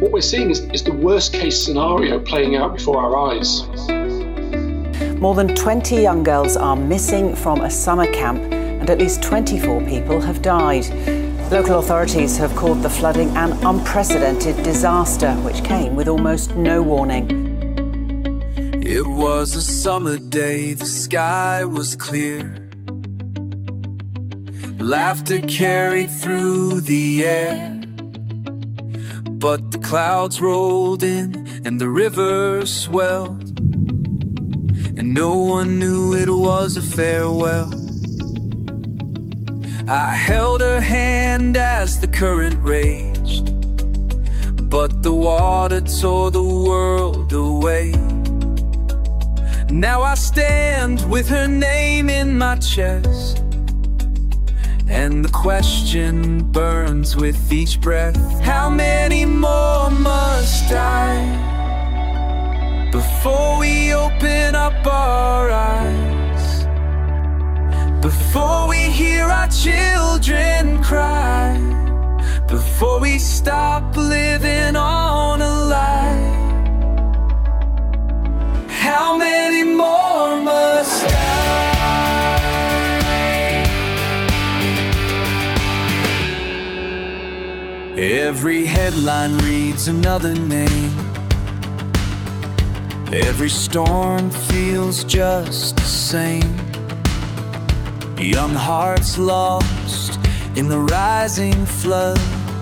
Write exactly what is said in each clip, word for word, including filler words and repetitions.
what we're seeing is, is the worst case scenario playing out before our eyes. More than twenty young girls are missing from a summer camp, and at least twenty-four people have died. Local authorities have called the flooding an unprecedented disaster, which came with almost no warning. It was a summer day, the sky was clear. Laughter carried through the air. But the clouds rolled in and the river swelled, and no one knew it was a farewell. I held her hand as the current raged, but the water tore the world away. Now I stand with her name in my chest, and the question burns with each breath. How many more must die before we open up our eyes? Before we hear our children cry? Before we stop living on a lie? How many more must die? Every headline reads another name. Every storm feels just the same. Young hearts lost in the rising flood,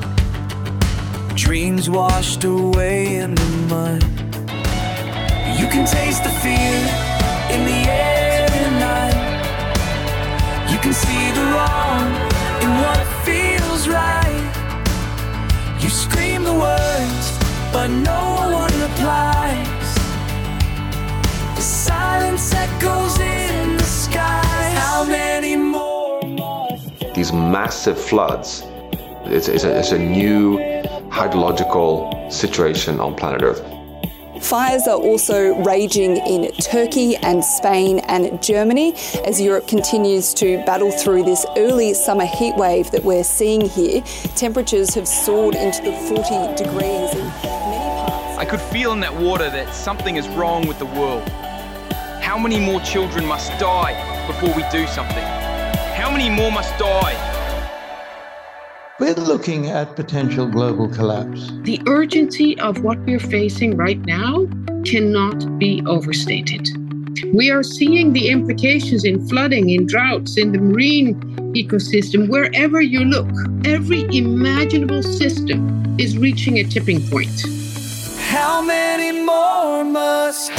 dreams washed away in the mud. You can taste the fear in the air tonight. You can see the wrong in what feels right. You scream the words, but no one replies. The silence echoes in the skies. How many more? These massive floods, it's, it's, a, it's a new hydrological situation on planet Earth. Fires are also raging in Turkey and Spain and Germany as Europe continues to battle through this early summer heat wave that we're seeing here. Temperatures have soared into the forty degrees in many parts. I could feel in that water that something is wrong with the world. How many more children must die before we do something? How many more must die? We're looking at potential global collapse. The urgency of what we're facing right now cannot be overstated. We are seeing the implications in flooding, in droughts, in the marine ecosystem. Wherever you look, every imaginable system is reaching a tipping point. How many more must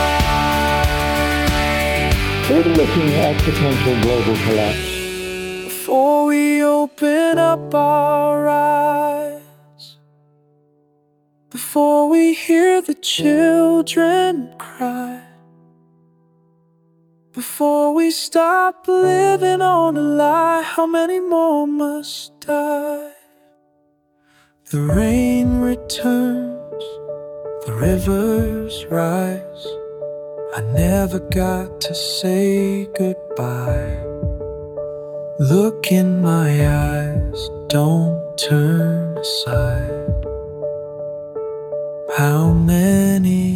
die? We're looking at potential global collapse. Before we open up our eyes, before we hear the children cry, before we stop living on a lie, how many more must die? The rain returns, the rivers rise. I never got to say goodbye. Look in my eyes, don't turn aside. How many